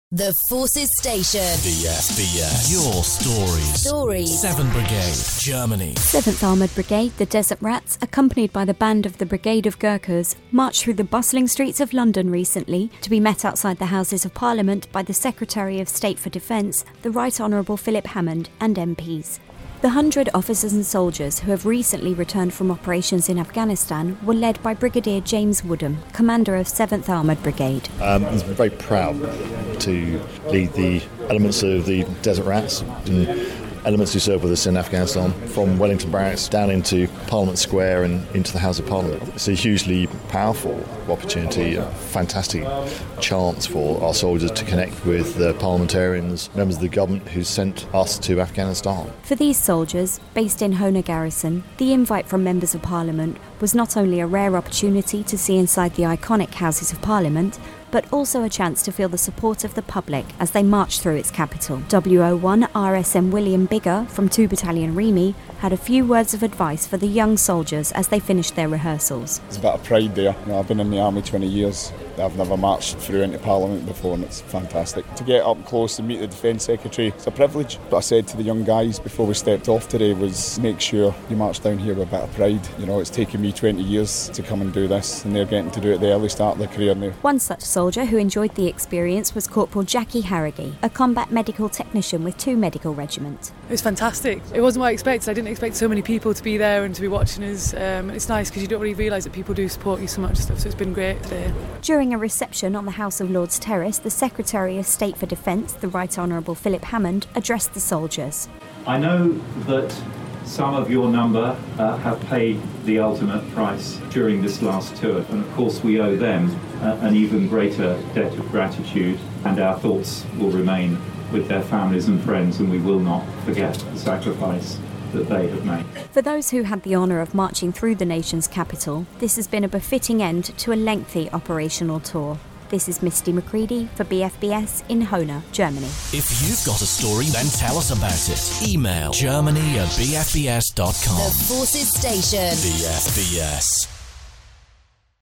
The Forces Station. BFBS. Your stories. 7th Brigade, Germany. 7th Armoured Brigade, the Desert Rats, accompanied by the band of the Brigade of Gurkhas, marched through the bustling streets of London recently to be met outside the Houses of Parliament by the Secretary of State for Defence, the Right Honourable Philip Hammond, and MPs. The 100 officers and soldiers who have recently returned from operations in Afghanistan were led by Brigadier James Woodham, commander of 7th Armoured Brigade. I'm very proud to lead the elements of the Desert Rats and elements who serve with us in Afghanistan, from Wellington Barracks down into Parliament Square and into the House of Parliament. It's a hugely powerful opportunity, a fantastic chance for our soldiers to connect with the parliamentarians, members of the government who sent us to Afghanistan. For these soldiers, based in Hona Garrison, the invite from members of Parliament was not only a rare opportunity to see inside the iconic Houses of Parliament, but also a chance to feel the support of the public as they marched through its capital. WO1 RSM William Bigger from 2 Battalion Remy had a few words of advice for the young soldiers as they finished their rehearsals. There's a bit of pride there. I've been in the army 20 years. I've never marched through into Parliament before, and it's fantastic. To get up close and meet the Defence Secretary, it's a privilege. What I said to the young guys before we stepped off today was, make sure you march down here with a bit of pride. You know, it's taken me 20 years to come and do this, and they're getting to do it at the early start of their career now. One such soldier who enjoyed the experience was Corporal Jackie Harrigy, a combat medical technician with 2 Medical Regiment. It was fantastic. It wasn't what I expected. I didn't expect so many people to be there and to be watching us. It's nice because you don't really realise that people do support you so much, so it's been great today. During a reception on the House of Lords Terrace, the Secretary of State for Defence, the Right Honourable Philip Hammond, addressed the soldiers. I know that some of your number have paid the ultimate price during this last tour, and of course we owe them an even greater debt of gratitude, and our thoughts will remain with their families and friends, and we will not forget the sacrifice that they have made. For those who had the honour of marching through the nation's capital, this has been a befitting end to a lengthy operational tour. This is Misty McCready for BFBS in Hona, Germany. If you've got a story, then tell us about it. Email germany@bfbs.com. The Forces Station. BFBS.